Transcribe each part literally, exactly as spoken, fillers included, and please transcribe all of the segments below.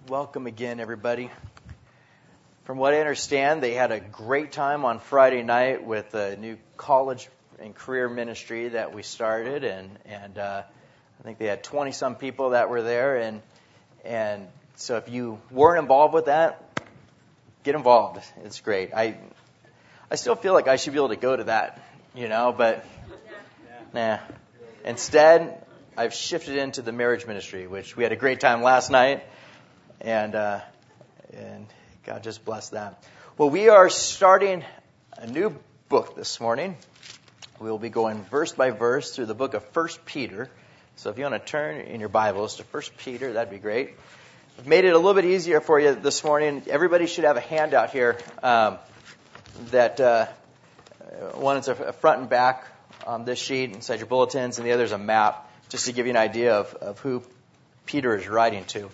Welcome again, everybody. From what I understand, they had a great time on Friday night with a new college and career ministry that we started, and and uh, I think they had twenty-some people that were there, and and so if you weren't involved with that, get involved. It's great. I I still feel like I should be able to go to that, you know, but nah. Instead, I've shifted into the marriage ministry, which we had a great time last night. And uh, and God just bless that. Well, we are starting a new book this morning. We will be going verse by verse through the book of First Peter. So if you want to turn in your Bibles to First Peter, that'd be great. I've made it a little bit easier for you this morning. Everybody should have a handout here um, that uh, one is a front and back on this sheet inside your bulletins, and the other is a map, just to give you an idea of, of who Peter is writing to.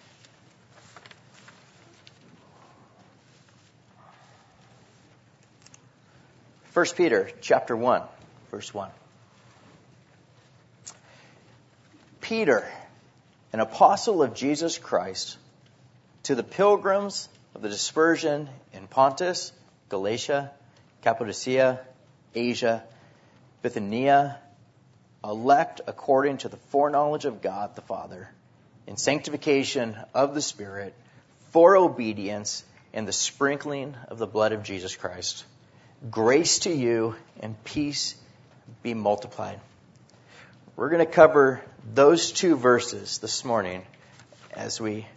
First Peter chapter one, verse one. Peter, an apostle of Jesus Christ, to the pilgrims of the dispersion in Pontus, Galatia, Cappadocia, Asia, Bithynia, elect according to the foreknowledge of God the Father, in sanctification of the Spirit, for obedience and the sprinkling of the blood of Jesus Christ. Grace to you and peace be multiplied. We're going to cover those two verses this morning as we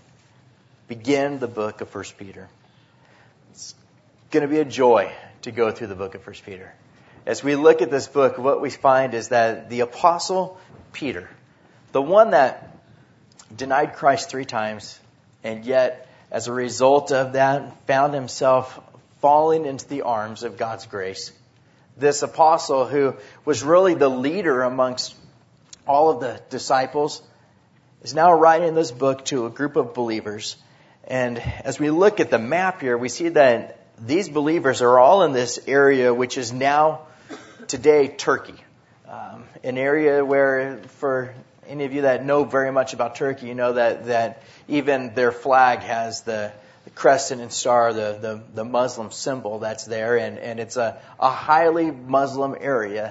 begin the book of First Peter. It's going to be a joy to go through the book of First Peter. As we look at this book, what we find is that the apostle Peter, the one that denied Christ three times, and yet as a result of that found himself falling into the arms of God's grace. This apostle who was really the leader amongst all of the disciples is now writing this book to a group of believers. And as we look at the map here, we see that these believers are all in this area which is now today Turkey. Um, an area where, for any of you that know very much about Turkey, you know that, that even their flag has the The crescent and star, the, the, the Muslim symbol that's there, and, and it's a, a highly Muslim area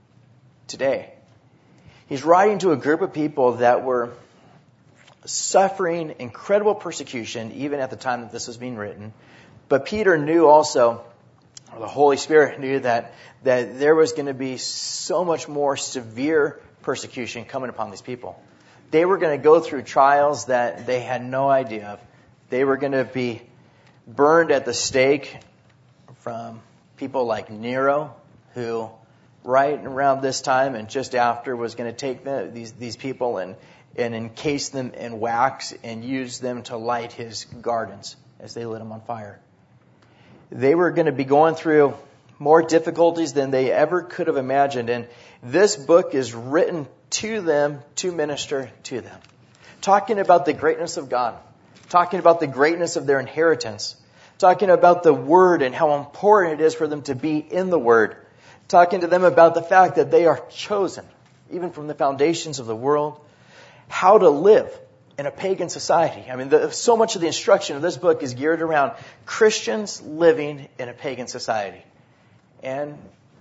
today. He's writing to a group of people that were suffering incredible persecution even at the time that this was being written. But Peter knew also, or the Holy Spirit knew that, that there was going to be so much more severe persecution coming upon these people. They were going to go through trials that they had no idea of. They were going to be burned at the stake from people like Nero, who right around this time and just after was going to take the, these these people and, and encase them in wax and use them to light his gardens as they lit them on fire. They were going to be going through more difficulties than they ever could have imagined. And this book is written to them, to minister to them, talking about the greatness of God. Talking about the greatness of their inheritance. Talking about the Word and how important it is for them to be in the Word. Talking to them about the fact that they are chosen, even from the foundations of the world. How to live in a pagan society. I mean, the, so much of the instruction of this book is geared around Christians living in a pagan society. And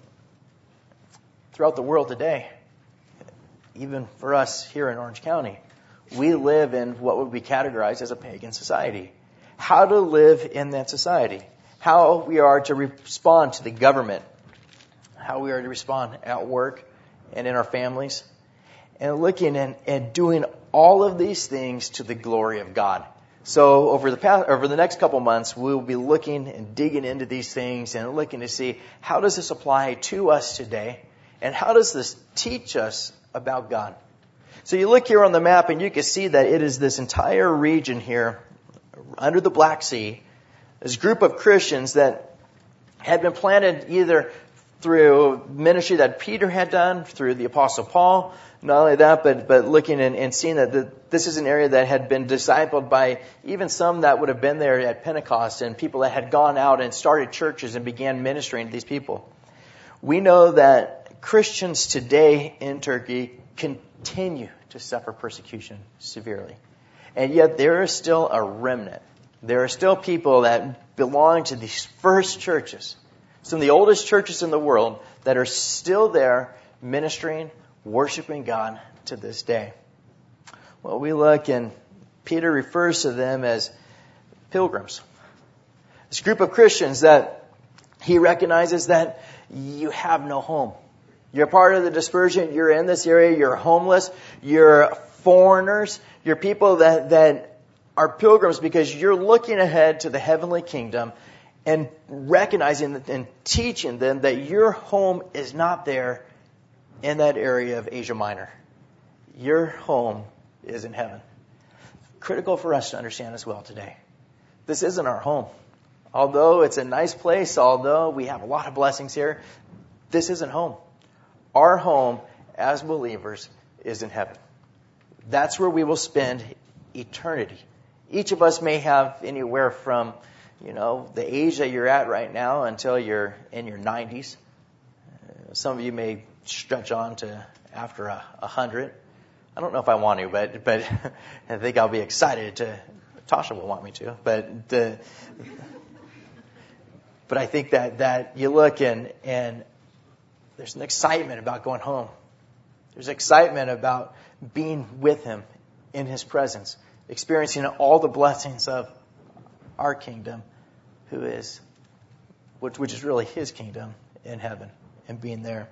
throughout the world today, even for us here in Orange County, we live in what would be categorized as a pagan society. How to live in that society. How we are to respond to the government. How we are to respond at work and in our families. And looking and, and doing all of these things to the glory of God. So over the past, over the next couple months, we'll be looking and digging into these things and looking to see how does this apply to us today? And how does this teach us about God? So you look here on the map and you can see that it is this entire region here under the Black Sea, this group of Christians that had been planted either through ministry that Peter had done, through the Apostle Paul, not only that, but, but looking and, and seeing that the, this is an area that had been discipled by even some that would have been there at Pentecost and people that had gone out and started churches and began ministering to these people. We know that Christians today in Turkey continue to suffer persecution severely. And yet there is still a remnant. There are still people that belong to these first churches, some of the oldest churches in the world, that are still there ministering, worshiping God to this day. Well, we look, and Peter refers to them as pilgrims. This group of Christians that he recognizes that you have no home. You're part of the dispersion. You're in this area. You're homeless. You're foreigners. You're people that, that are pilgrims because you're looking ahead to the heavenly kingdom and recognizing and teaching them that your home is not there in that area of Asia Minor. Your home is in heaven. Critical for us to understand as well today. This isn't our home. Although it's a nice place, although we have a lot of blessings here, this isn't home. Our home as believers is in heaven. That's where we will spend eternity. Each of us may have anywhere from, you know, the age that you're at right now until you're in your nineties. Uh, some of you may stretch on to after a, a hundred. I don't know if I want to, but but I think I'll be excited to. Tasha will want me to, but the. But I think that, that you look and, and there's an excitement about going home. There's excitement about being with Him in His presence, experiencing all the blessings of our kingdom, who is, which, which is really His kingdom in heaven, and being there.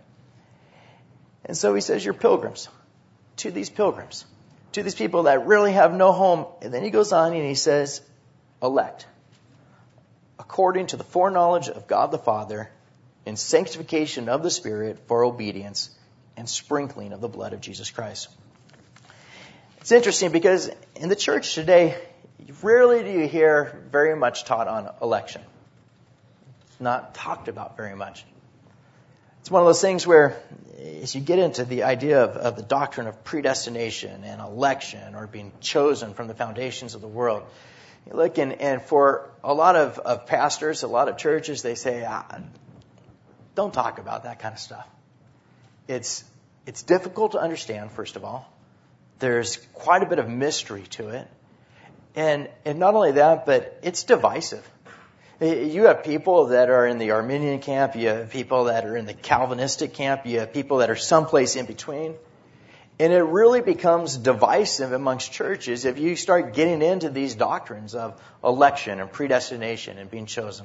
And so he says, you're pilgrims. To these pilgrims. To these people that really have no home. And then he goes on and he says, elect. According to the foreknowledge of God the Father, in sanctification of the Spirit for obedience, and sprinkling of the blood of Jesus Christ. It's interesting because in the church today, rarely do you hear very much taught on election. It's not talked about very much. It's one of those things where as you get into the idea of, of the doctrine of predestination and election or being chosen from the foundations of the world, you look and, and for a lot of, of pastors, a lot of churches, they say, ah, don't talk about that kind of stuff. It's it's difficult to understand, first of all. There's quite a bit of mystery to it. And and not only that, but it's divisive. You have people that are in the Arminian camp. You have people that are in the Calvinistic camp. You have people that are someplace in between. And it really becomes divisive amongst churches if you start getting into these doctrines of election and predestination and being chosen.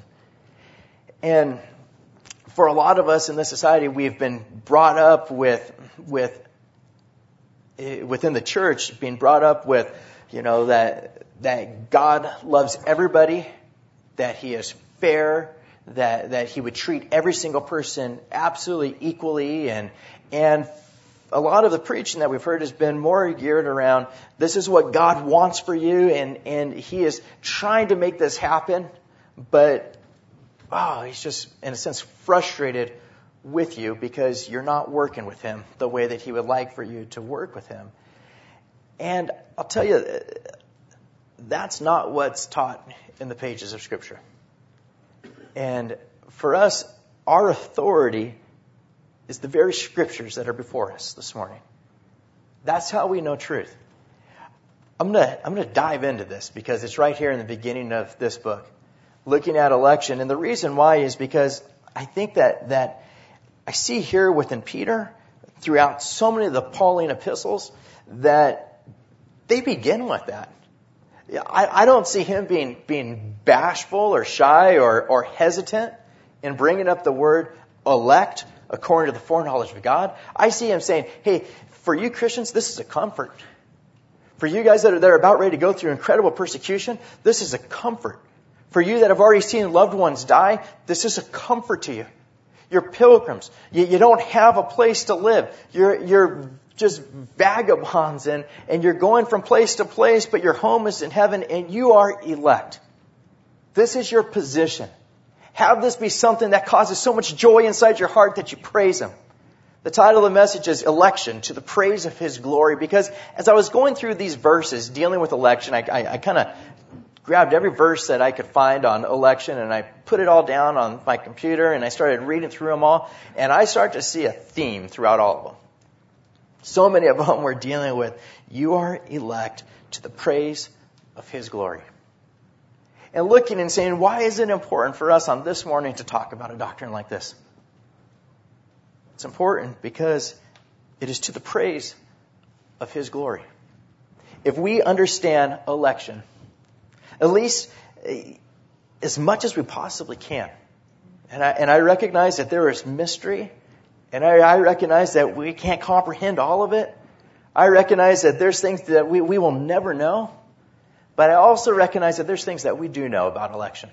And for a lot of us in this society, we've been brought up with, with within the church, being brought up with, you know, that that God loves everybody, that He is fair, that that He would treat every single person absolutely equally, and and a lot of the preaching that we've heard has been more geared around this is what God wants for you, and and He is trying to make this happen, but oh, He's just in a sense frustrated with you because you're not working with Him the way that He would like for you to work with Him. And I'll tell you, that's not what's taught in the pages of Scripture. And for us, our authority is the very Scriptures that are before us this morning. That's how we know truth. I'm gonna I'm gonna dive into this because it's right here in the beginning of this book, looking at election. And the reason why is because I think that that I see here within Peter, throughout so many of the Pauline epistles, that they begin with that. I, I don't see him being being bashful or shy or, or hesitant in bringing up the word elect according to the foreknowledge of God. I see him saying, hey, for you Christians, this is a comfort. For you guys that are, that are about ready to go through incredible persecution, this is a comfort. For you that have already seen loved ones die, this is a comfort to you. You're pilgrims. You, you don't have a place to live. You're, you're just vagabonds and, and you're going from place to place, but your home is in heaven and you are elect. This is your position. Have this be something that causes so much joy inside your heart that you praise Him. The title of the message is Election, to the Praise of His Glory, because as I was going through these verses dealing with election, I, I, I kind of grabbed every verse that I could find on election and I put it all down on my computer and I started reading through them all, and I started to see a theme throughout all of them. So many of them we're dealing with, you are elect to the praise of his glory. And looking and saying, why is it important for us on this morning to talk about a doctrine like this? It's important because it is to the praise of his glory. If we understand election, at least as much as we possibly can, and I, and I recognize that there is mystery, and I, I recognize that we can't comprehend all of it. I recognize that there's things that we, we will never know. But I also recognize that there's things that we do know about election.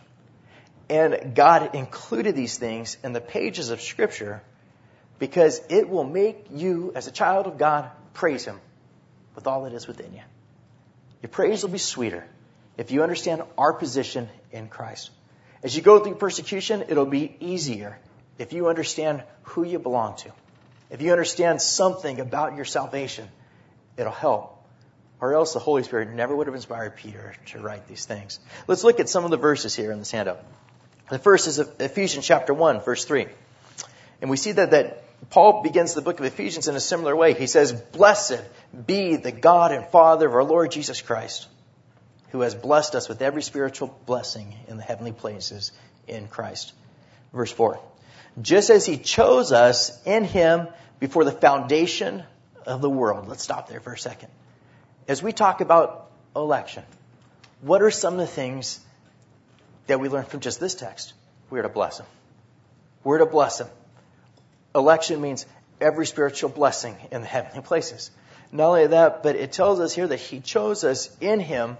And God included these things in the pages of Scripture because it will make you, as a child of God, praise him with all that is within you. Your praise will be sweeter if you understand our position in Christ. As you go through persecution, it'll be easier if you understand who you belong to. If you understand something about your salvation, it'll help. Or else the Holy Spirit never would have inspired Peter to write these things. Let's look at some of the verses here in this handout. The first is Ephesians chapter one, verse three. And we see that, that Paul begins the book of Ephesians in a similar way. He says, "Blessed be the God and Father of our Lord Jesus Christ, who has blessed us with every spiritual blessing in the heavenly places in Christ." Verse four. "Just as he chose us in him before the foundation of the world." Let's stop there for a second. As we talk about election, what are some of the things that we learn from just this text? We're to bless him. We're to bless him. Election means every spiritual blessing in the heavenly places. Not only that, but it tells us here that he chose us in him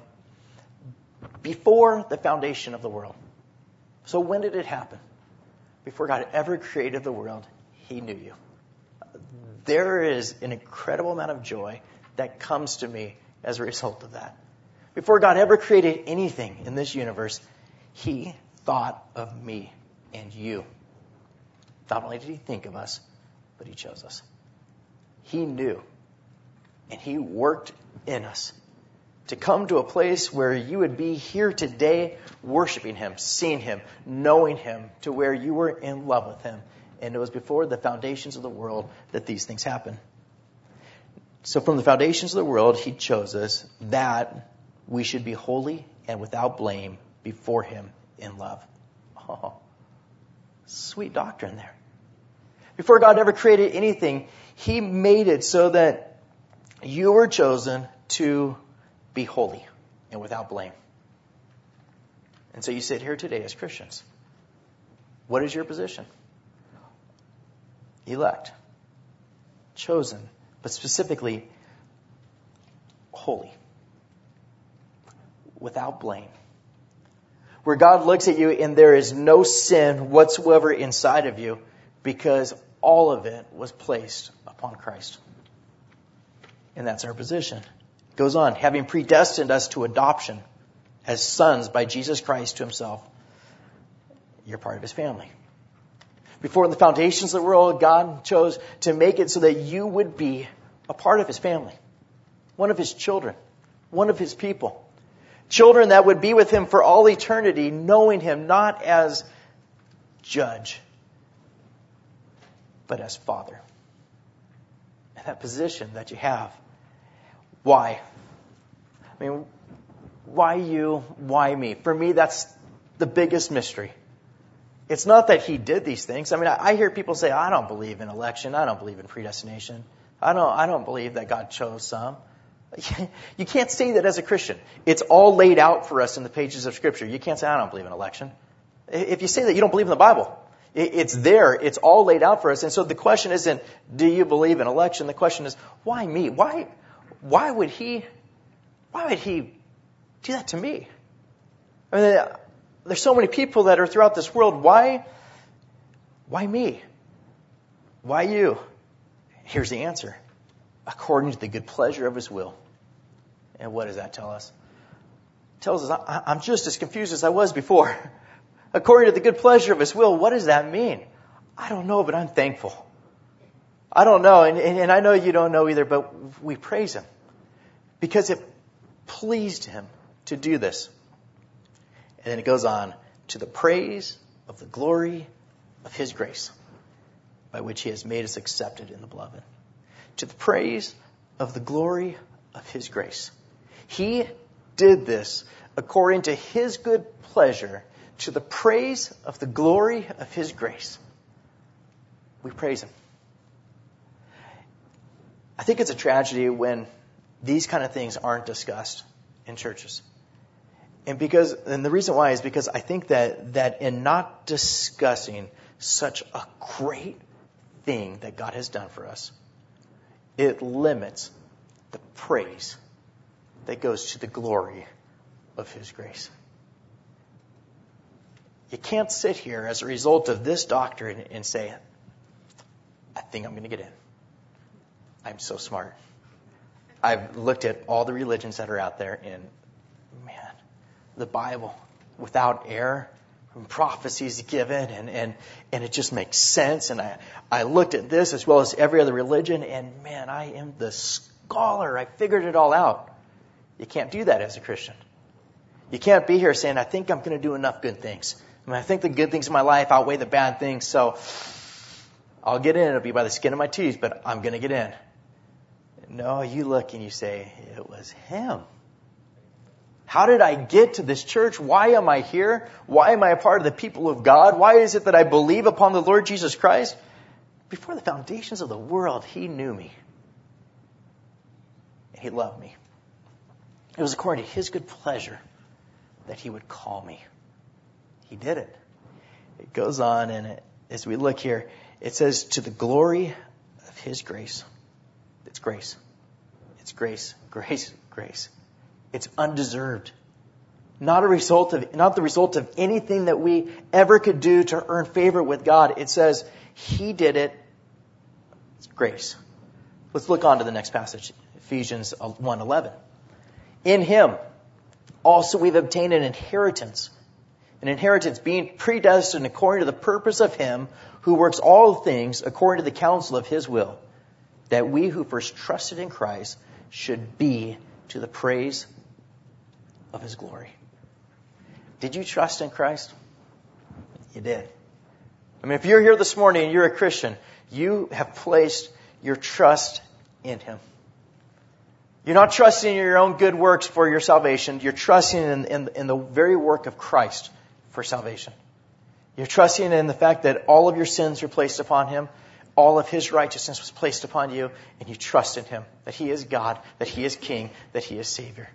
before the foundation of the world. So when did it happen? Before God ever created the world, he knew you. There is an incredible amount of joy that comes to me as a result of that. Before God ever created anything in this universe, he thought of me and you. Not only did he think of us, but he chose us. He knew, and he worked in us to come to a place where you would be here today worshiping him, seeing him, knowing him, to where you were in love with him. And it was before the foundations of the world that these things happened. So from the foundations of the world, he chose us that we should be holy and without blame before him in love. Oh, sweet doctrine there. Before God ever created anything, he made it so that you were chosen to be holy and without blame. And so you sit here today as Christians. What is your position? Elect, chosen, but specifically holy, without blame. Where God looks at you and there is no sin whatsoever inside of you because all of it was placed upon Christ. And that's our position. It goes on, having predestined us to adoption as sons by Jesus Christ to himself. You're part of his family. Before the foundations of the world, God chose to make it so that you would be a part of his family, one of his children, one of his people. Children that would be with him for all eternity, knowing him not as judge, but as Father. And that position that you have. Why? I mean, why you? Why me? For me, that's the biggest mystery. It's not that he did these things. I mean, I hear people say, I don't believe in election. I don't believe in predestination. I don't, I don't believe that God chose some. You can't say that as a Christian. It's all laid out for us in the pages of Scripture. You can't say, I don't believe in election. If you say that, you don't believe in the Bible. It's there. It's all laid out for us. And so the question isn't, do you believe in election? The question is, why me? Why, why would he, why would he do that to me? I mean, there's so many people that are throughout this world. Why, why me? Why you? Here's the answer. According to the good pleasure of his will. And what does that tell us? It tells us I'm just as confused as I was before. According to the good pleasure of his will, what does that mean? I don't know, but I'm thankful. I don't know, and, and, and I know you don't know either, but we praise him. Because it pleased him to do this. And then it goes on, to the praise of the glory of his grace, by which he has made us accepted in the beloved. to the praise of the glory of his grace. He did this according to his good pleasure, to the praise of the glory of his grace. We praise him. I think it's a tragedy when these kind of things aren't discussed in churches. And because, and the reason why is because I think that, that in not discussing such a great thing that God has done for us, it limits the praise that goes to the glory of his grace. You can't sit here as a result of this doctrine and say, I think I'm going to get in. I'm so smart. I've looked at all the religions that are out there, and man, the Bible, without error, prophecies given, and, and, and it just makes sense. And I, I looked at this as well as every other religion, and man, I am the scholar. I figured it all out. You can't do that as a Christian. You can't be here saying, I think I'm going to do enough good things. I mean, I think the good things in my life outweigh the bad things, so I'll get in. It'll be by the skin of my teeth, but I'm going to get in. No, you look and you say, it was him. How did I get to this church? Why am I here? Why am I a part of the people of God? Why is it that I believe upon the Lord Jesus Christ? Before the foundations of the world, he knew me. And he loved me. It was according to his good pleasure that he would call me. He did it. It goes on, and it, as we look here, it says, to the glory of his grace. It's grace. It's grace, grace, grace. It's undeserved. Not a result of, not the result of anything that we ever could do to earn favor with God. It says he did it. It's grace. Let's look on to the next passage, Ephesians one eleven. In him also we've obtained an inheritance. An inheritance being predestined according to the purpose of him who works all things according to the counsel of his will, that we who first trusted in Christ should be to the praise of his glory. Did you trust in Christ? You did. I mean, if you're here this morning and you're a Christian, you have placed your trust in him. You're not trusting in your own good works for your salvation. You're trusting in, in, in the very work of Christ for salvation. You're trusting in the fact that all of your sins were placed upon him. All of his righteousness was placed upon you, and you trust in him, that he is God, that he is King, that he is Savior.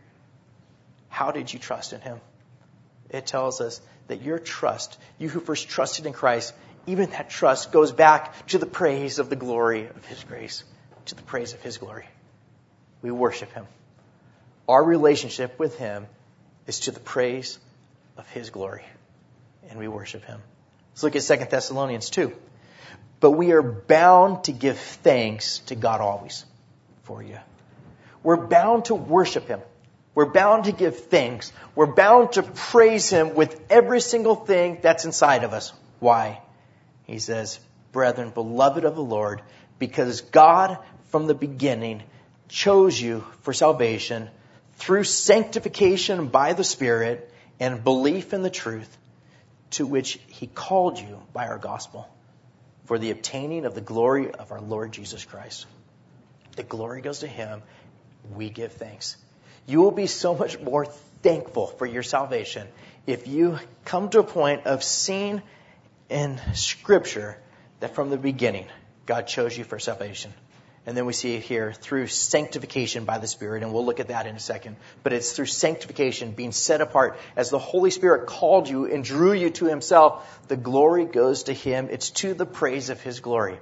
How did you trust in him? It tells us that your trust, you who first trusted in Christ, even that trust goes back to the praise of the glory of his grace, to the praise of his glory. We worship him. Our relationship with him is to the praise of his glory, and we worship him. Let's look at Second Thessalonians two. But we are bound to give thanks to God always for you. We're bound to worship him. We're bound to give thanks. We're bound to praise him with every single thing that's inside of us. Why? He says, brethren, beloved of the Lord, because God from the beginning chose you for salvation through sanctification by the Spirit and belief in the truth to which he called you by our gospel, for the obtaining of the glory of our Lord Jesus Christ. The glory goes to him. We give thanks. You will be so much more thankful for your salvation if you come to a point of seeing in Scripture that from the beginning God chose you for salvation. And then we see it here through sanctification by the Spirit, and we'll look at that in a second. But it's through sanctification, being set apart. As the Holy Spirit called you and drew you to himself, the glory goes to him. It's to the praise of his glory.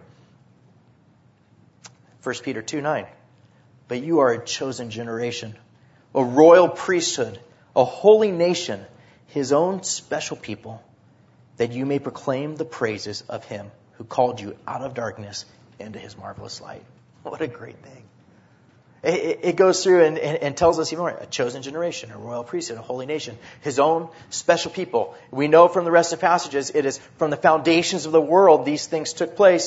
First Peter two nine. But you are a chosen generation, a royal priesthood, a holy nation, his own special people, that you may proclaim the praises of him who called you out of darkness into his marvelous light. What a great thing. It, it goes through and, and, and tells us even more, a chosen generation, a royal priesthood, a holy nation, his own special people. We know from the rest of the passages, it is from the foundations of the world these things took place.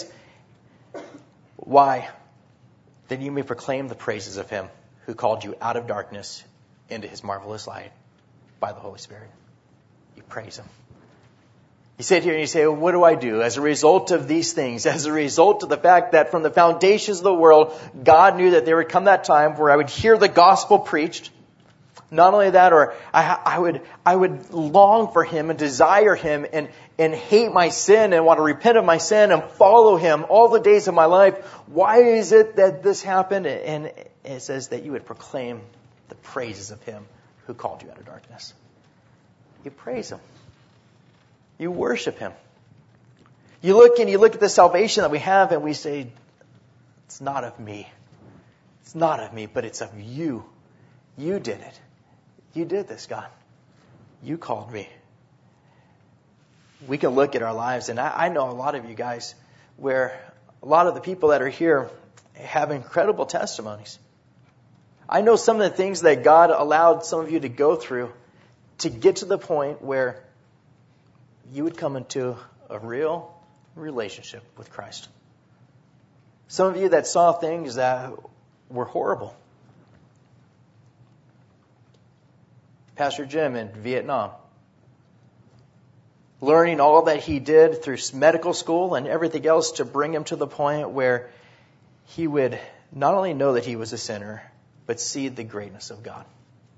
Why? That you may proclaim the praises of him who called you out of darkness into his marvelous light by the Holy Spirit. You praise him. You sit here and you say, well, what do I do as a result of these things? As a result of the fact that from the foundations of the world, God knew that there would come that time where I would hear the gospel preached. Not only that, or I, I would I would long for Him and desire Him and, and hate my sin and want to repent of my sin and follow Him all the days of my life. Why is it that this happened? And it says that you would proclaim the praises of Him who called you out of darkness. You praise Him. You worship Him. You look and you look at the salvation that we have and we say, it's not of me. It's not of me, but it's of you. You did it. You did this, God. You called me. We can look at our lives, and I, I know a lot of you guys where a lot of the people that are here have incredible testimonies. I know some of the things that God allowed some of you to go through to get to the point where you would come into a real relationship with Christ. Some of you that saw things that were horrible. Pastor Jim in Vietnam, learning all that he did through medical school and everything else to bring him to the point where he would not only know that he was a sinner, but see the greatness of God.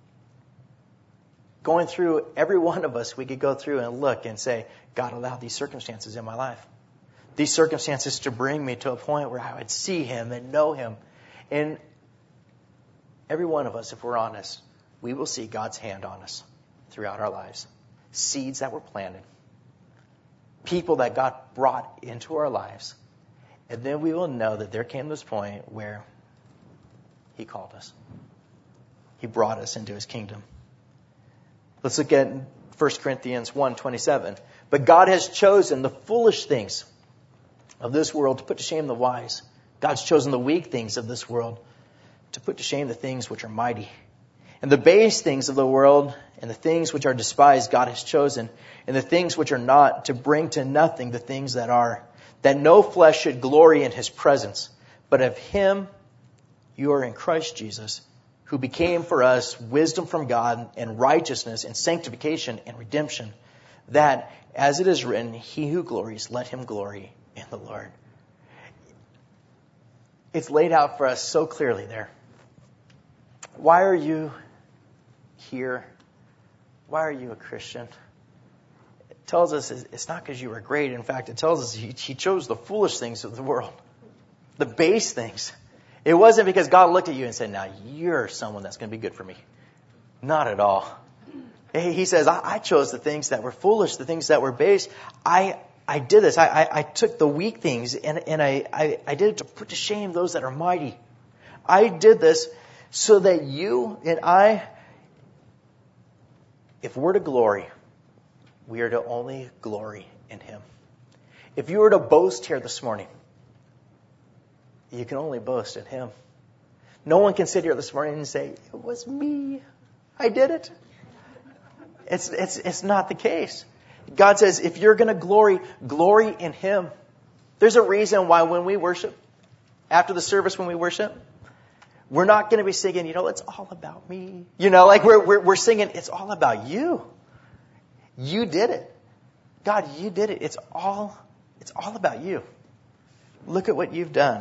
Going through, every one of us, we could go through and look and say, God allowed these circumstances in my life. These circumstances to bring me to a point where I would see Him and know Him. And every one of us, if we're honest, we will see God's hand on us throughout our lives. Seeds that were planted. People that God brought into our lives. And then we will know that there came this point where He called us. He brought us into His kingdom. Let's look at First Corinthians one twenty-seven. But God has chosen the foolish things of this world to put to shame the wise. God's chosen the weak things of this world to put to shame the things which are mighty. And the base things of the world and the things which are despised God has chosen, and the things which are not, to bring to nothing the things that are, that no flesh should glory in His presence. But of Him you are in Christ Jesus, who became for us wisdom from God and righteousness and sanctification and redemption, that, as it is written, he who glories, let him glory in the Lord. It's laid out for us so clearly there. Why are you here? Why are you a Christian? It tells us it's not because you were great. In fact, it tells us he, he chose the foolish things of the world, the base things. It wasn't because God looked at you and said, now you're someone that's going to be good for me. Not at all. He says, I, I chose the things that were foolish, the things that were base. I I did this. I, I, I took the weak things and, and I, I, I did it to put to shame those that are mighty. I did this so that you and I, if we're to glory, we are to only glory in Him. If you were to boast here this morning, you can only boast in Him. No one can sit here this morning and say, it was me. I did it. It's, it's, it's not the case. God says, if you're going to glory, glory in Him. There's a reason why when we worship, after the service when we worship, we're not going to be singing, you know, it's all about me. You know, like we're, we're, we're singing, it's all about you. You did it. God, you did it. It's all, it's all about you. Look at what you've done.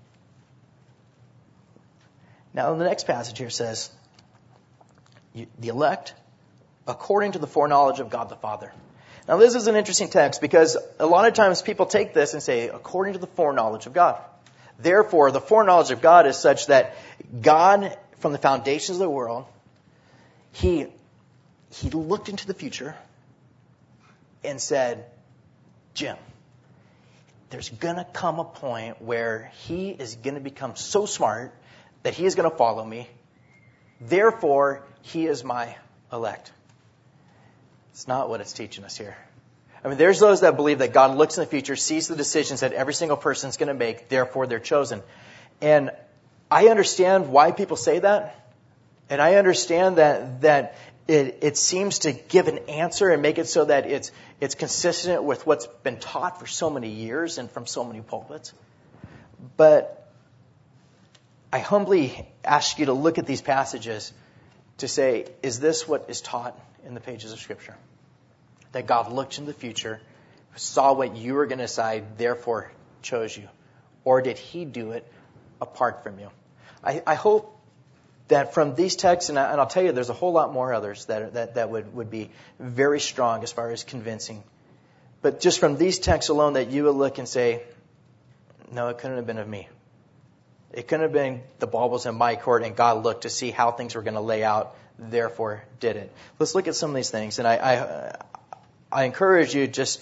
Now, the next passage here says, the elect, according to the foreknowledge of God the Father. Now, this is an interesting text because a lot of times people take this and say, according to the foreknowledge of God. Therefore, the foreknowledge of God is such that God, from the foundations of the world, He, he looked into the future and said, Jim, there's going to come a point where he is going to become so smart that he is going to follow me. Therefore, he is my elect. It's not what it's teaching us here. I mean, there's those that believe that God looks in the future, sees the decisions that every single person is going to make, therefore they're chosen. And I understand why people say that. And I understand that that it, it seems to give an answer and make it so that it's it's consistent with what's been taught for so many years and from so many pulpits. But I humbly ask you to look at these passages to say, is this what is taught in the pages of Scripture? That God looked in the future saw what you were going to decide, therefore chose you? Or did he do it apart from you? I, I hope that from these texts, and, I, and I'll tell you there's a whole lot more others that, that, that would, would be very strong as far as convincing. But just from these texts alone that you would look and say, no, it couldn't have been of me. It couldn't have been the ball was in my court and God looked to see how things were going to lay out, therefore did it. Let's look at some of these things. And I, I, I encourage you just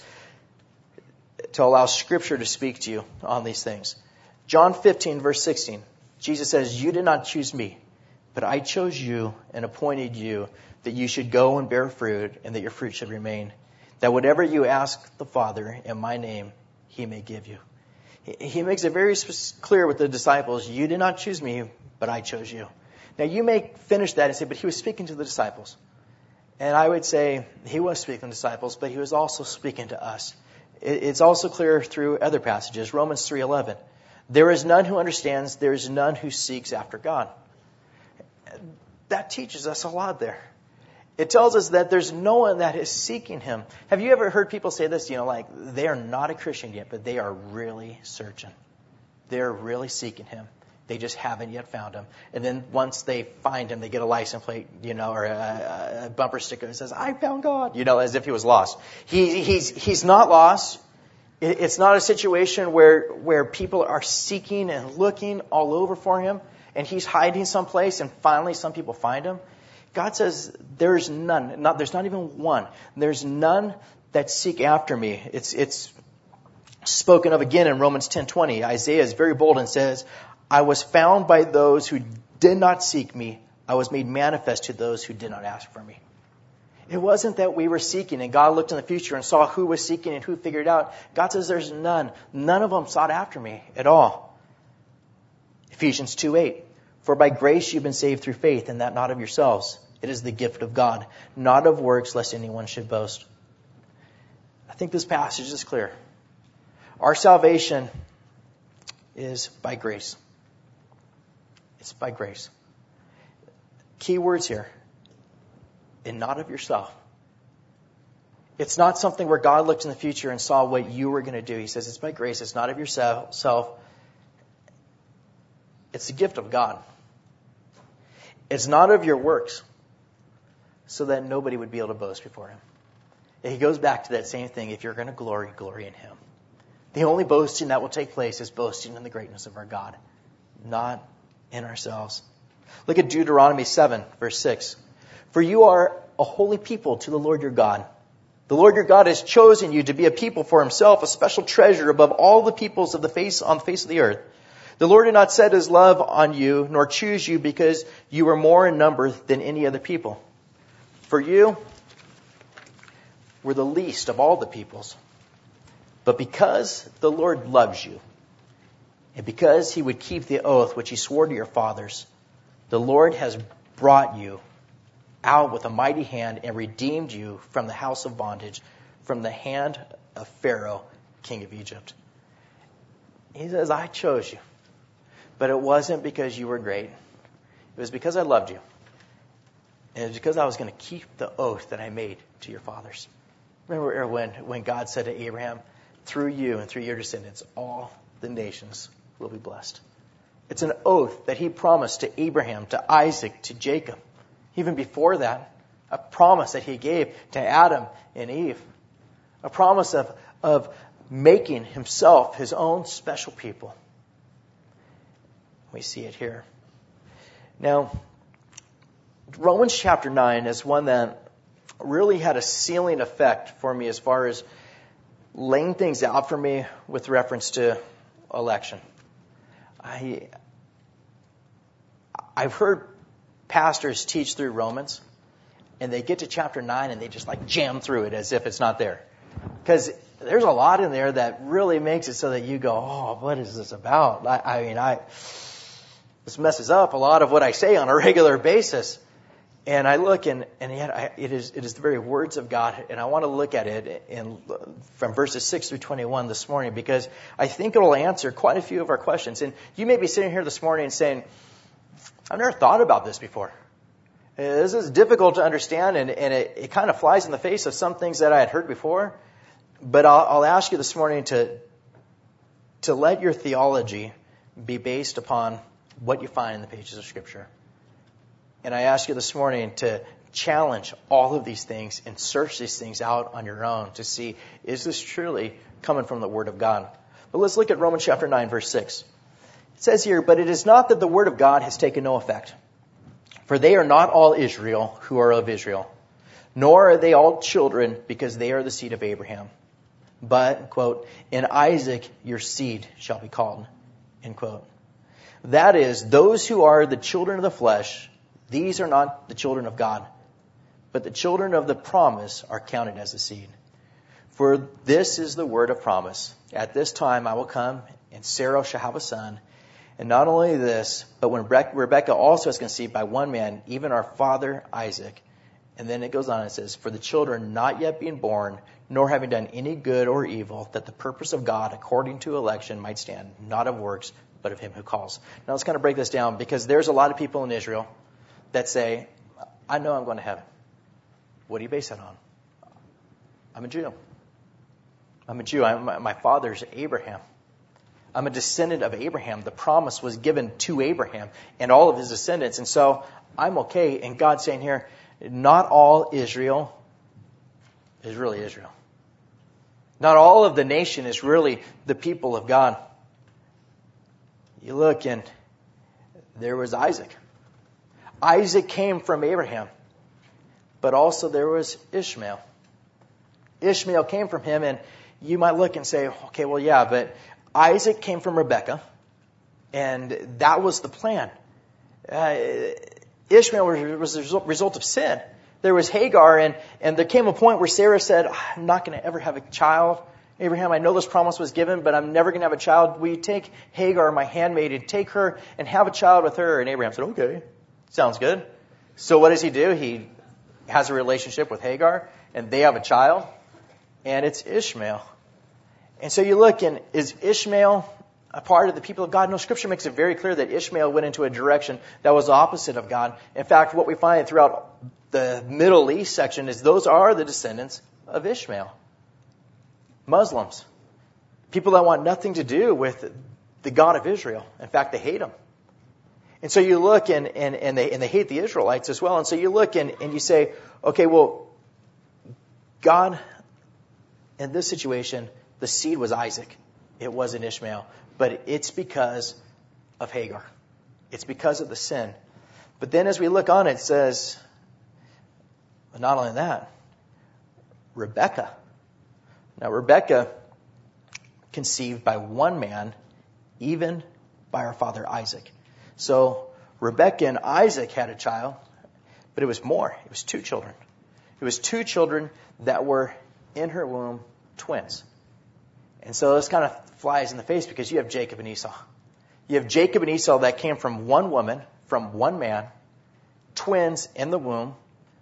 to allow Scripture to speak to you on these things. John fifteen, verse sixteen. Jesus says, you did not choose me, but I chose you and appointed you that you should go and bear fruit and that your fruit should remain. That whatever you ask the Father in my name, he may give you. He makes it very clear with the disciples, you did not choose me, but I chose you. Now you may finish that and say, but he was speaking to the disciples. And I would say he was speaking to the disciples, but he was also speaking to us. It's also clear through other passages. Romans three eleven. There is none who understands, there is none who seeks after God. That teaches us a lot there. It tells us that there's no one that is seeking him. Have you ever heard people say this, you know, like they are not a Christian yet, but they are really searching. They're really seeking him. They just haven't yet found him. And then once they find him, they get a license plate, you know, or a, a bumper sticker that says, I found God, you know, as if he was lost. He, he's, he's not lost. It's not a situation where, where people are seeking and looking all over for him and he's hiding someplace and finally some people find him. God says there's none, not, there's not even one. There's none that seek after me. It's, it's spoken of again in Romans ten twenty. Isaiah is very bold and says, I was found by those who did not seek me. I was made manifest to those who did not ask for me. It wasn't that we were seeking and God looked in the future and saw who was seeking and who figured it out. God says there's none. None of them sought after me at all. Ephesians two eight. For by grace you've been saved through faith, and that not of yourselves. It is the gift of God, not of works, lest anyone should boast. I think this passage is clear. Our salvation is by grace. It's by grace. Key words here. And not of yourself. It's not something where God looked in the future and saw what you were going to do. He says it's by grace. It's not of yourself. It's the gift of God. It's not of your works, so that nobody would be able to boast before him. He goes back to that same thing. If you're going to glory, glory in him. The only boasting that will take place is boasting in the greatness of our God, not in ourselves. Look at Deuteronomy seven, verse six. For you are a holy people to the Lord your God. The Lord your God has chosen you to be a people for himself, a special treasure above all the peoples of the face on the face of the earth. The Lord did not set his love on you, nor choose you because you were more in number than any other people. For you were the least of all the peoples. But because the Lord loves you, and because he would keep the oath which he swore to your fathers, the Lord has brought you out with a mighty hand and redeemed you from the house of bondage, from the hand of Pharaoh, king of Egypt. He says, I chose you. But it wasn't because you were great. It was because I loved you. And it was because I was going to keep the oath that I made to your fathers. Remember when, when God said to Abraham, through you and through your descendants, all the nations will be blessed. It's an oath that he promised to Abraham, to Isaac, to Jacob. Even before that, a promise that he gave to Adam and Eve. A promise of, of making himself his own special people. We see it here. Now, Romans chapter nine is one that really had a sealing effect for me as far as laying things out for me with reference to election. I, I've heard pastors teach through Romans, and they get to chapter nine and they just like jam through it as if it's not there. Because there's a lot in there that really makes it so that you go, oh, what is this about? I, I mean, I this messes up a lot of what I say on a regular basis. And I look, and, and yet I, it is it is the very words of God, and I want to look at it in, from verses six through twenty-one this morning, because I think it will answer quite a few of our questions. And you may be sitting here this morning and saying, I've never thought about this before. This is difficult to understand, and, and it, it kind of flies in the face of some things that I had heard before. But I'll, I'll ask you this morning to, to let your theology be based upon what you find in the pages of Scripture. And I ask you this morning to challenge all of these things and search these things out on your own to see, is this truly coming from the Word of God? But let's look at Romans chapter nine, verse six. It says here, "But it is not that the Word of God has taken no effect. For they are not all Israel who are of Israel, nor are they all children, because they are the seed of Abraham. But," quote, "in Isaac your seed shall be called," end quote. That is, those who are the children of the flesh, these are not the children of God, but the children of the promise are counted as the seed. For this is the word of promise. "At this time I will come, and Sarah shall have a son. And not only this, but when Rebekah also is conceived by one man, even our father Isaac." And then it goes on and says, "For the children not yet being born, nor having done any good or evil, that the purpose of God according to election might stand, not of works, but of him who calls." Now let's kind of break this down, because there's a lot of people in Israel that say, "I know I'm going to heaven." What do you base that on? I'm a Jew. I'm a Jew. I'm, my, my father's Abraham. I'm a descendant of Abraham. The promise was given to Abraham and all of his descendants. And so I'm okay. And God's saying here, not all Israel is really Israel. Not all of the nation is really the people of God. You look, and there was Isaac. Isaac came from Abraham. But also there was Ishmael. Ishmael came from him, and you might look and say, okay, well, yeah, but Isaac came from Rebekah, and that was the plan. Uh, Ishmael was the result of sin. There was Hagar, and, and there came a point where Sarah said, "I'm not going to ever have a child. Abraham, I know this promise was given, but I'm never going to have a child. Will you take Hagar, my handmaid, and take her and have a child with her?" And Abraham said, "Okay, sounds good." So what does he do? He has a relationship with Hagar, and they have a child, and it's Ishmael. And so you look, and is Ishmael a part of the people of God? No, Scripture makes it very clear that Ishmael went into a direction that was opposite of God. In fact, what we find throughout the Middle East section is those are the descendants of Ishmael. Muslims. People that want nothing to do with the God of Israel. In fact, they hate him. And so you look, and, and, and, they, and they hate the Israelites as well. And so you look, and, and you say, okay, well, God, in this situation, the seed was Isaac. It wasn't Ishmael. But it's because of Hagar. It's because of the sin. But then as we look on, it says, not only that, Rebekah. Now, Rebekah conceived by one man, even by our father Isaac. So Rebekah and Isaac had a child, but it was more. It was two children. It was two children that were in her womb, twins. And so this kind of flies in the face, because you have Jacob and Esau. You have Jacob and Esau that came from one woman, from one man, twins in the womb,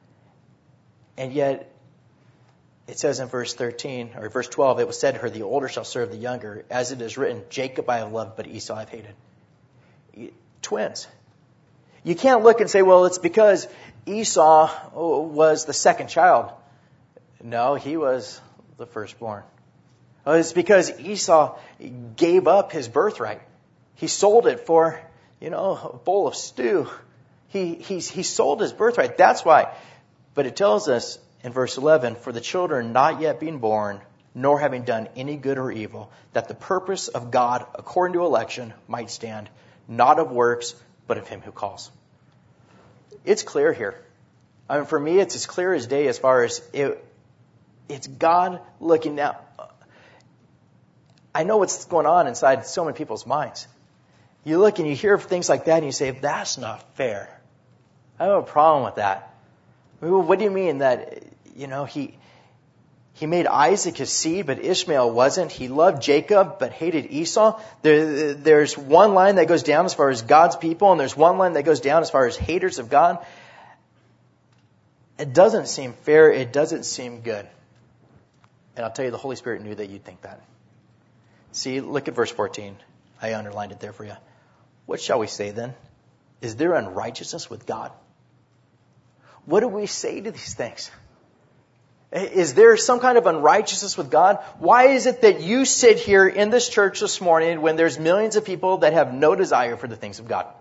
and yet it says in verse thirteen, or verse twelve, it was said to her, "The older shall serve the younger. As it is written, Jacob I have loved, but Esau I have hated." Twins. You can't look and say, well, it's because Esau was the second child. No, he was the firstborn. Oh, it's because Esau gave up his birthright. He sold it for, you know, a bowl of stew. He, he, he sold his birthright. That's why. But it tells us in verse eleven, "For the children not yet being born, nor having done any good or evil, that the purpose of God according to election might stand, not of works, but of him who calls." It's clear here. I mean, for me, it's as clear as day as far as it, it's God looking down. I know what's going on inside so many people's minds. You look and you hear things like that, and you say, that's not fair. I have a problem with that. Well, what do you mean that, you know, he he made Isaac his seed, but Ishmael wasn't? He loved Jacob, but hated Esau? There, there's one line that goes down as far as God's people, and there's one line that goes down as far as haters of God. It doesn't seem fair. It doesn't seem good. And I'll tell you, the Holy Spirit knew that you'd think that. See, look at verse fourteen. I underlined it there for you. "What shall we say then? Is there unrighteousness with God?" What do we say to these things? Is there some kind of unrighteousness with God? Why is it that you sit here in this church this morning when there's millions of people that have no desire for the things of God?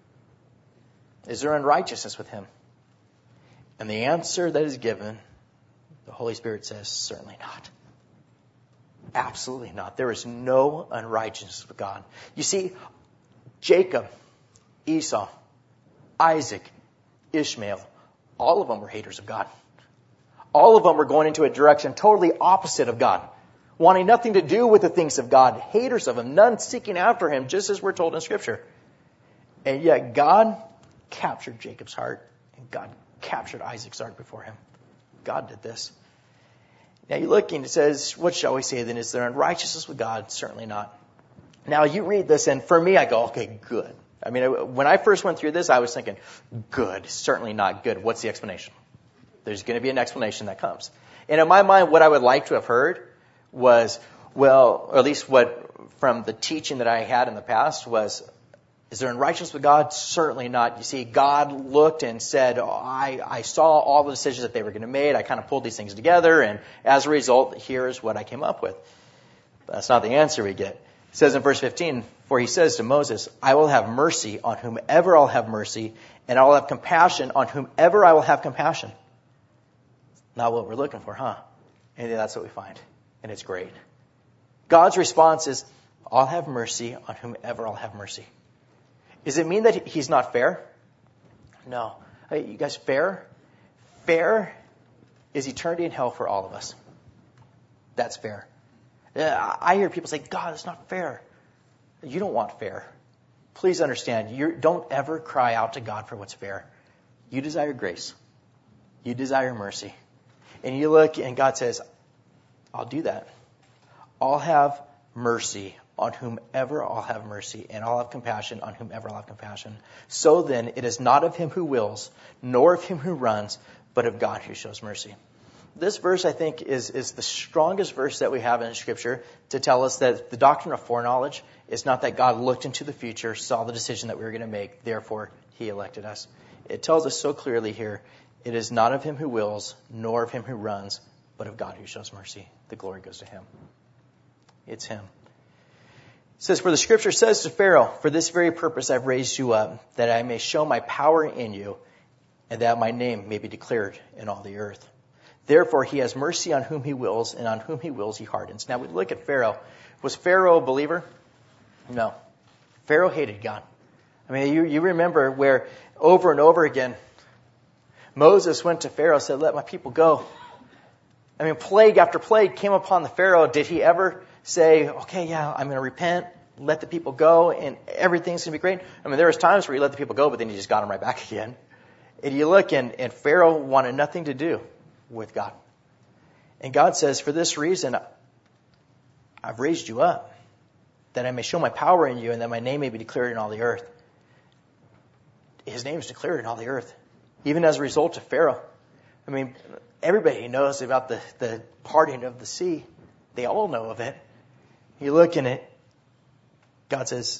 Is there unrighteousness with Him? And the answer that is given, the Holy Spirit says, certainly not. Absolutely not. There is no unrighteousness with God. You see, Jacob, Esau, Isaac, Ishmael, all of them were haters of God. All of them were going into a direction totally opposite of God, wanting nothing to do with the things of God, haters of Him, none seeking after Him, just as we're told in Scripture. And yet God captured Jacob's heart, and God captured Isaac's heart before him. God did this. Now you look and it says, what shall we say then? Is there unrighteousness with God? Certainly not. Now you read this, and for me I go, okay, good. I mean, when I first went through this, I was thinking, good, certainly not good. What's the explanation? There's going to be an explanation that comes. And in my mind, what I would like to have heard was, well, or at least what from the teaching that I had in the past was, is there unrighteousness with God? Certainly not. You see, God looked and said, oh, I, I saw all the decisions that they were going to make. I kind of pulled these things together, and as a result, here's what I came up with. But that's not the answer we get. It says in verse fifteen, for he says to Moses, I will have mercy on whomever I'll have mercy, and I will have compassion on whomever I will have compassion. Not what we're looking for, huh? And that's what we find. And it's great. God's response is, I'll have mercy on whomever I'll have mercy. Does it mean that He's not fair? No. Hey, you guys, fair? Fair is eternity in hell for all of us. That's fair. I hear people say, God, it's not fair. You don't want fair. Please understand, you don't ever cry out to God for what's fair. You desire grace. You desire mercy. And you look and God says, I'll do that. I'll have mercy on whomever I'll have mercy, and I'll have compassion on whomever I'll have compassion. So then, it is not of him who wills, nor of him who runs, but of God who shows mercy. This verse, I think, is, is the strongest verse that we have in Scripture to tell us that the doctrine of foreknowledge is not that God looked into the future, saw the decision that we were going to make, therefore He elected us. It tells us so clearly here, it is not of him who wills, nor of him who runs, but of God who shows mercy. The glory goes to Him. It's Him. It says, for the Scripture says to Pharaoh, for this very purpose I've raised you up, that I may show my power in you, and that my name may be declared in all the earth. Therefore he has mercy on whom He wills, and on whom He wills He hardens. Now we look at Pharaoh. Was Pharaoh a believer? No. Pharaoh hated God. I mean, you, you remember where over and over again, Moses went to Pharaoh and said, let my people go. I mean, plague after plague came upon the Pharaoh. Did he ever say, okay, yeah, I'm going to repent, let the people go, and everything's going to be great? I mean, there was times where he let the people go, but then he just got them right back again. And you look, and, and Pharaoh wanted nothing to do with God. And God says, for this reason, I've raised you up, that I may show my power in you, and that my name may be declared in all the earth. His name is declared in all the earth, even as a result of Pharaoh. I mean, everybody knows about the, the parting of the sea. They all know of it. You look in it, God says,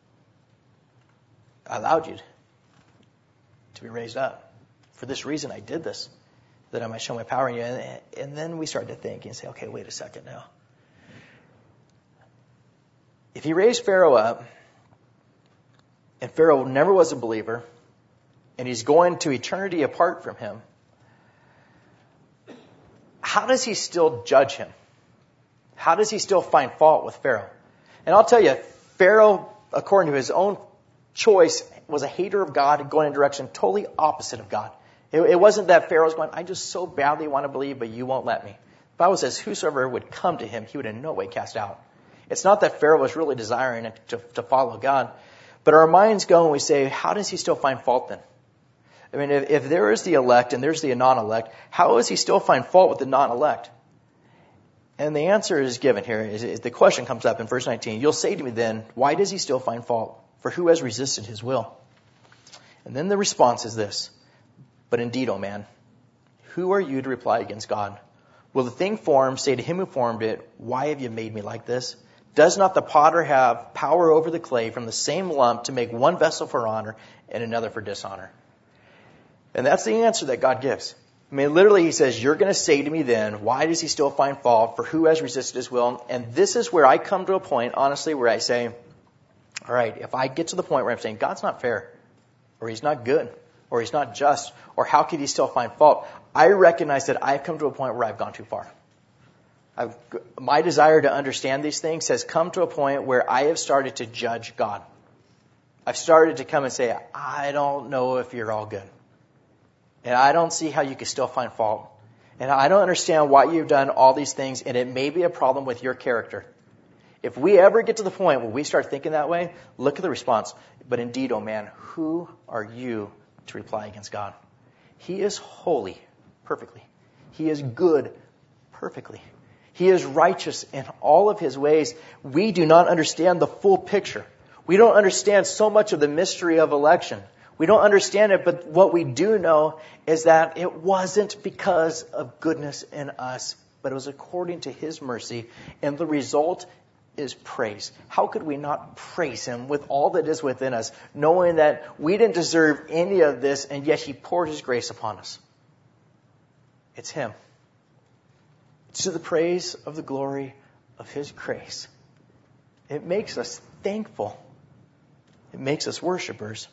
I allowed you to be raised up. For this reason I did this, that I might show my power in you. And, and then we start to think and say, okay, wait a second now. If He raised Pharaoh up, and Pharaoh never was a believer, and he's going to eternity apart from Him, how does He still judge him? How does He still find fault with Pharaoh? And I'll tell you, Pharaoh, according to his own choice, was a hater of God, going in a direction totally opposite of God. It, it wasn't that Pharaoh was going, I just so badly want to believe, but you won't let me. The Bible says, whosoever would come to Him, He would in no way cast out. It's not that Pharaoh was really desiring to, to follow God, but our minds go and we say, how does He still find fault then? I mean, if, if there is the elect and there's the non-elect, how does He still find fault with the non-elect? And the answer is given here. Is, is the question comes up in verse nineteen. You'll say to me then, why does He still find fault? For who has resisted His will? And then the response is this. But indeed, O man, who are you to reply against God? Will the thing formed say to him who formed it, why have you made me like this? Does not the potter have power over the clay from the same lump to make one vessel for honor and another for dishonor? And that's the answer that God gives. I mean, literally, he says, you're going to say to me then, why does he still find fault? For who has resisted his will? And this is where I come to a point, honestly, where I say, all right, if I get to the point where I'm saying, God's not fair, or he's not good, or he's not just, or how could he still find fault? I recognize that I've come to a point where I've gone too far. I've, my desire to understand these things has come to a point where I have started to judge God. I've started to come and say, I don't know if you're all good. And I don't see how you can still find fault. And I don't understand why you've done all these things, and it may be a problem with your character. If we ever get to the point where we start thinking that way, look at the response. But indeed, oh man, who are you to reply against God? He is holy perfectly. He is good perfectly. He is righteous in all of his ways. We do not understand the full picture. We don't understand so much of the mystery of election. We don't understand it, but what we do know is that it wasn't because of goodness in us, but it was according to his mercy, and the result is praise. How could we not praise him with all that is within us, knowing that we didn't deserve any of this, and yet he poured his grace upon us? It's him. It's to the praise of the glory of his grace. It makes us thankful. It makes us worshipers.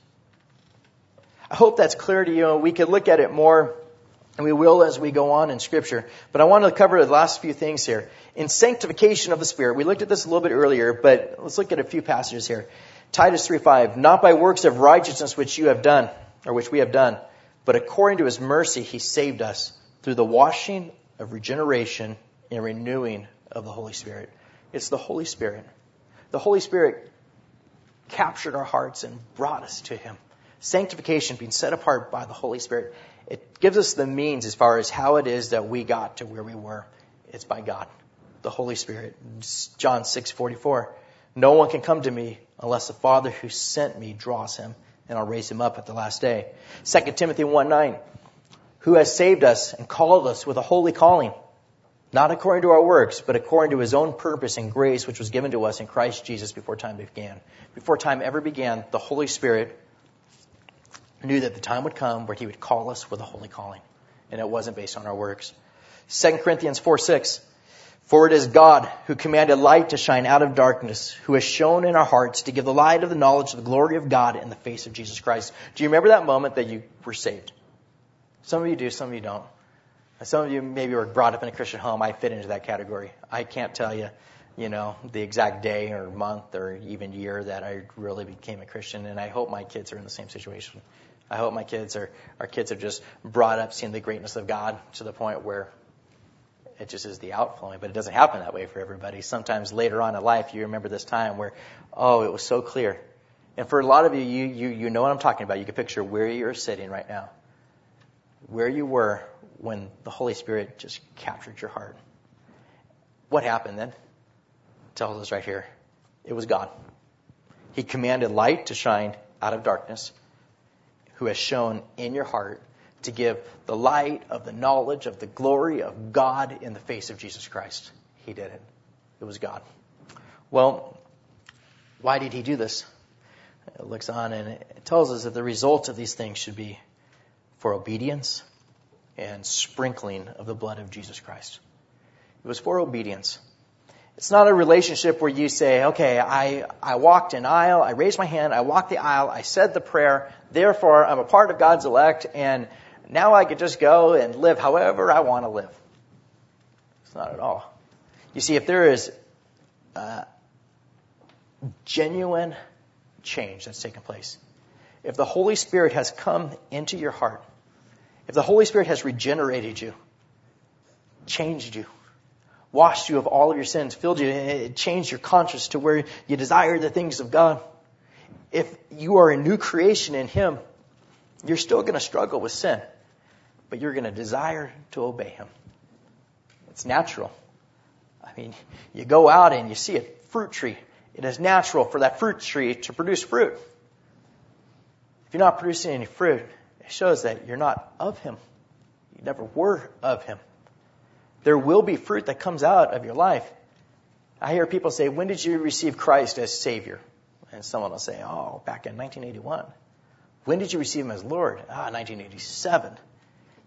I hope that's clear to you. We could look at it more, and we will as we go on in Scripture. But I want to cover the last few things here. In sanctification of the Spirit, we looked at this a little bit earlier, but let's look at a few passages here. Titus three five, not by works of righteousness which you have done, or which we have done, but according to his mercy he saved us through the washing of regeneration and renewing of the Holy Spirit. It's the Holy Spirit. The Holy Spirit captured our hearts and brought us to him. Sanctification, being set apart by the Holy Spirit, it gives us the means as far as how it is that we got to where we were. It's by God, the Holy Spirit. John six forty-four, no one can come to me unless the Father who sent me draws him, and I'll raise him up at the last day. Second Timothy one nine, who has saved us and called us with a holy calling, not according to our works, but according to his own purpose and grace, which was given to us in Christ Jesus before time began. Before time ever began, the Holy Spirit knew that the time would come where he would call us with a holy calling. And it wasn't based on our works. Second Corinthians four six, for it is God who commanded light to shine out of darkness, who has shown in our hearts to give the light of the knowledge of the glory of God in the face of Jesus Christ. Do you remember that moment that you were saved? Some of you do, some of you don't. Some of you maybe were brought up in a Christian home. I fit into that category. I can't tell you, you know, the exact day or month or even year that I really became a Christian. And I hope my kids are in the same situation. I hope my kids are, our kids are just brought up seeing the greatness of God to the point where it just is the outflowing. But it doesn't happen that way for everybody. Sometimes later on in life, you remember this time where, oh, it was so clear. And for a lot of you, you, you, you know what I'm talking about. You can picture where you're sitting right now. Where you were when the Holy Spirit just captured your heart. What happened then? It tells us right here. It was God. He commanded light to shine out of darkness, who has shown in your heart to give the light of the knowledge of the glory of God in the face of Jesus Christ. He did it. It was God. Well, why did he do this? It looks on and it tells us that the result of these things should be for obedience and sprinkling of the blood of Jesus Christ. It was for obedience. It's not a relationship where you say, okay, I, I walked an aisle, I raised my hand, I walked the aisle, I said the prayer, therefore I'm a part of God's elect, and now I could just go and live however I want to live. It's not at all. You see, if there is uh, genuine change that's taken place, if the Holy Spirit has come into your heart, if the Holy Spirit has regenerated you, changed you, washed you of all of your sins, filled you, it changed your conscience to where you desire the things of God. If you are a new creation in him, you're still going to struggle with sin, but you're going to desire to obey him. It's natural. I mean, you go out and you see a fruit tree. It is natural for that fruit tree to produce fruit. If you're not producing any fruit, it shows that you're not of him. You never were of him. There will be fruit that comes out of your life. I hear people say, when did you receive Christ as Savior? And someone will say, oh, back in nineteen eighty-one. When did you receive him as Lord? Ah, nineteen eighty-seven.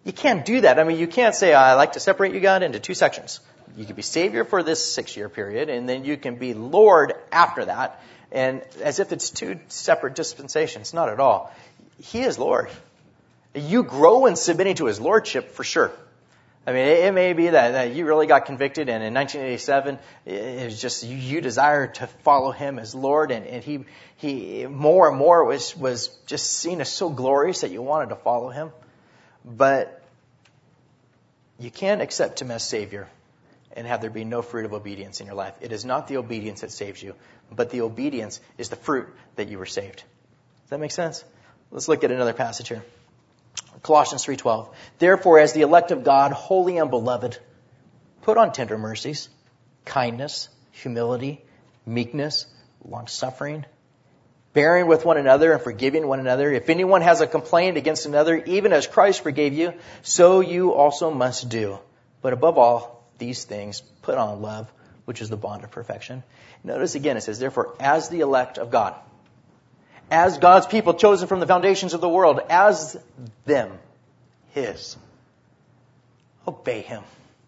You can't do that. I mean, you can't say, I like to separate you, God, into two sections. You can be Savior for this six-year period, and then you can be Lord after that, and as if it's two separate dispensations. Not at all. He is Lord. You grow in submitting to His Lordship for sure. I mean, it, it may be that, that you really got convicted, and in nineteen eighty-seven, it was just you, you desired to follow Him as Lord, and, and He He more and more was was just seen as so glorious that you wanted to follow Him. But you can't accept Him as Savior and have there be no fruit of obedience in your life. It is not the obedience that saves you, but the obedience is the fruit that you were saved. Does that make sense? Let's look at another passage here. Colossians three twelve. Therefore, as the elect of God, holy and beloved, put on tender mercies, kindness, humility, meekness, long-suffering, bearing with one another and forgiving one another. If anyone has a complaint against another, even as Christ forgave you, so you also must do. But above all these things, put on love, which is the bond of perfection. Notice again, it says, therefore, as the elect of God, as God's people chosen from the foundations of the world, as them, His, obey Him.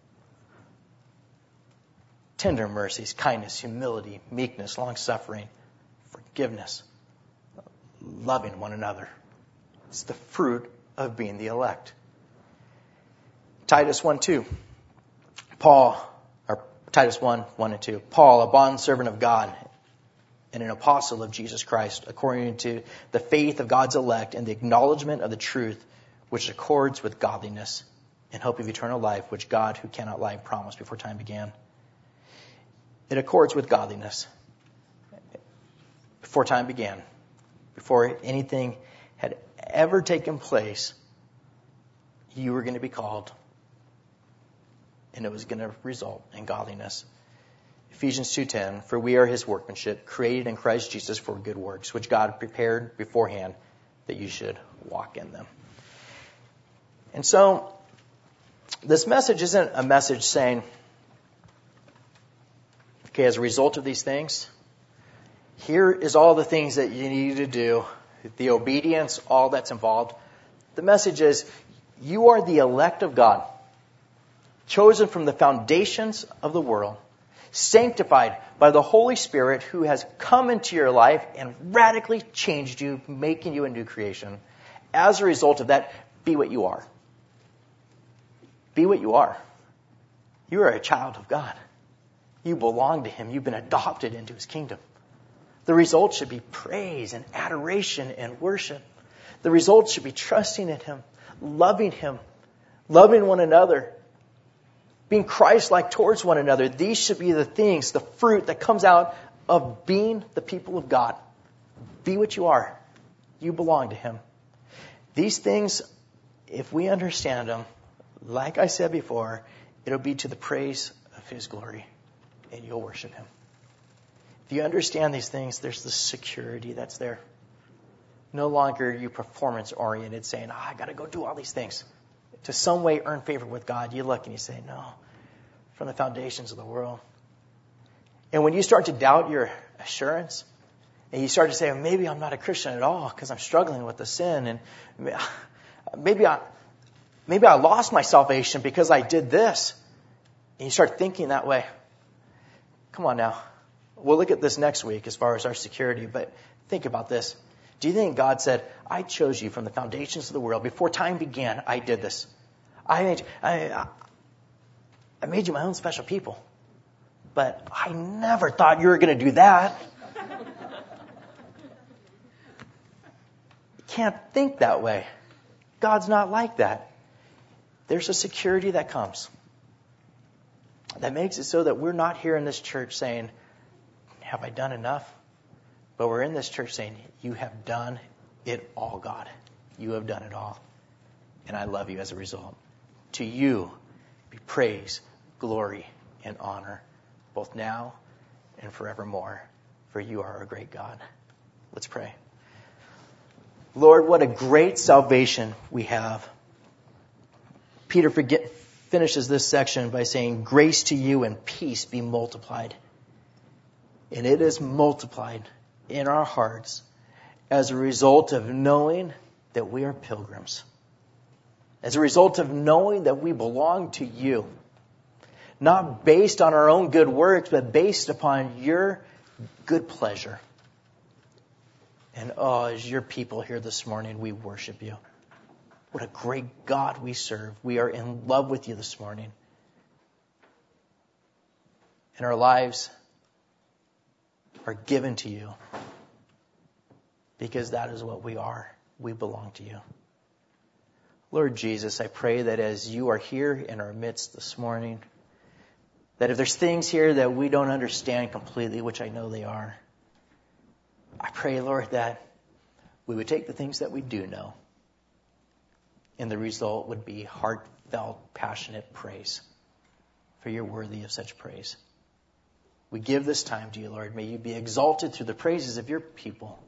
Tender mercies, kindness, humility, meekness, long-suffering, forgiveness, loving one another. It's the fruit of being the elect. Titus one two. Paul, or Titus one, one and two. Paul, a bondservant of God and an apostle of Jesus Christ, according to the faith of God's elect and the acknowledgement of the truth, which accords with godliness, in hope of eternal life, which God, who cannot lie, promised before time began. It accords with godliness. Before time began, before anything had ever taken place, you were going to be called, and it was going to result in godliness. Ephesians two ten, for we are His workmanship, created in Christ Jesus for good works, which God prepared beforehand that you should walk in them. And so, this message isn't a message saying, okay, as a result of these things, here is all the things that you need to do, the obedience, all that's involved. The message is, you are the elect of God, chosen from the foundations of the world, sanctified by the Holy Spirit who has come into your life and radically changed you, making you a new creation. As a result of that, be what you are. Be what you are. You are a child of God. You belong to Him. You've been adopted into His kingdom. The result should be praise and adoration and worship. The result should be trusting in Him, loving Him, loving one another, being Christ-like towards one another. These should be the things, the fruit that comes out of being the people of God. Be what you are. You belong to Him. These things, if we understand them, like I said before, it'll be to the praise of His glory, and you'll worship Him. If you understand these things, there's the security that's there. No longer are you performance-oriented, saying, oh, I got to go do all these things to some way earn favor with God. You look and you say, no, from the foundations of the world. And when you start to doubt your assurance, and you start to say, well, maybe I'm not a Christian at all because I'm struggling with the sin, and maybe I, maybe I lost my salvation because I did this. And you start thinking that way. Come on now. We'll look at this next week as far as our security, but think about this. Do you think God said, I chose you from the foundations of the world. Before time began, I did this. I made, I, I made you my own special people. But I never thought you were going to do that. You can't think that way. God's not like that. There's a security that comes. That makes it so that we're not here in this church saying, have I done enough? But we're in this church saying, you have done it all, God. You have done it all. And I love you as a result. To you be praise, glory, and honor, both now and forevermore. For you are a great God. Let's pray. Lord, what a great salvation we have. Peter forget, finishes this section by saying, grace to you and peace be multiplied. And it is multiplied in our hearts as a result of knowing that we are pilgrims. as a result of knowing that we belong to you. Not based on our own good works, but based upon your good pleasure. And oh, as your people here this morning, we worship you. What a great God we serve. We are in love with you this morning. And our lives are given to you because that is what we are. We belong to you. Lord Jesus, I pray that as you are here in our midst this morning, that if there's things here that we don't understand completely, which I know they are, I pray, Lord, that we would take the things that we do know, and the result would be heartfelt, passionate praise, for you're worthy of such praise. We give this time to you, Lord. May you be exalted through the praises of your people.